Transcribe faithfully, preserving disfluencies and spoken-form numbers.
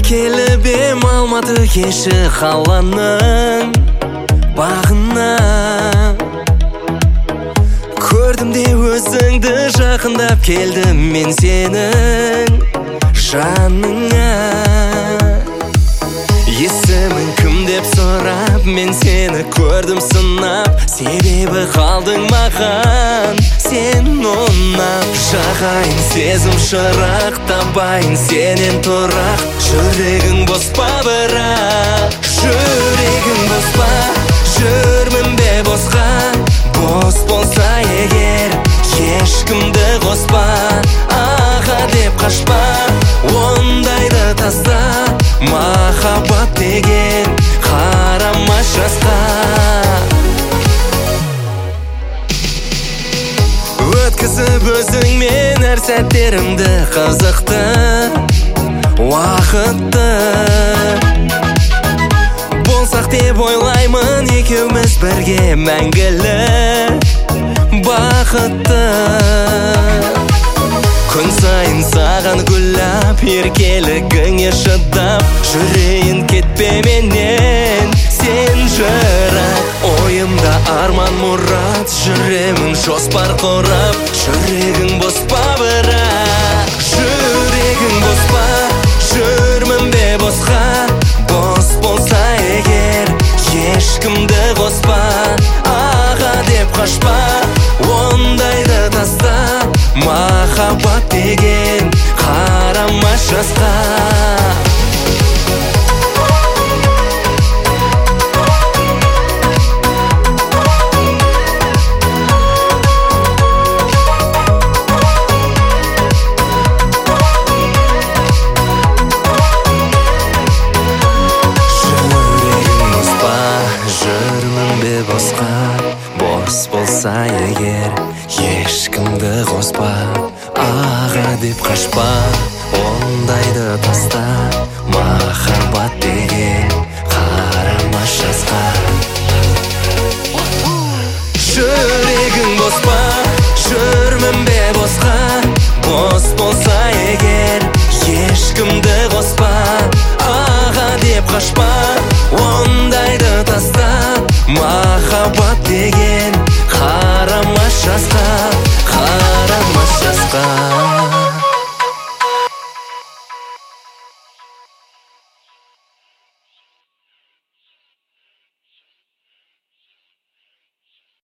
келіп ем Алматы кеші қаланың бағына. Көрдім де өзіңді жақындап келдім мен сенің жаныңа. Есімің кім деп сұрап мен сені көрдім сынап, себебі қалдың маған сен ұнап. Жағайын сезім шырақ, табайын сенен тұрақ. Жүрегің бос па бірақ, жүрегің бос па, жүрмін бе босқа. Бос болса егер ешкімді қоспа, аға деп қашпа, ондайды таста. Махаббат деген қарамас жасқа. Өткізіп өзіңмен әр сәттерімді қызықты уақытты. Болсақ деп ойлаймын екеуміз бірге мәңгілік бақытты. Күн сайын саған гүллап, еркелігіңе шыдап, жүрейін кетпе менен сен жырақ. Ойымда арман мұрат, жүремін жоспар құрап. Жүрегің бос па бірақ, жүрегің бос па, жүрмін бе босқа. Бос болса егер ешкімді қоспа, аға деп қашпа, ондайды таста. Махаббат деген қарамас жасқа. Жүрегің бос па, жүрмін бе босқа. Бос болса егер ешкімді қоспа, аға деп қашпа, ондайды таста. Махаббат деген қарамас жасқа. Жүрегің бос па, жүрмін бе босқа. Бос болса егер ешкімді қоспа, аға деп қашпа,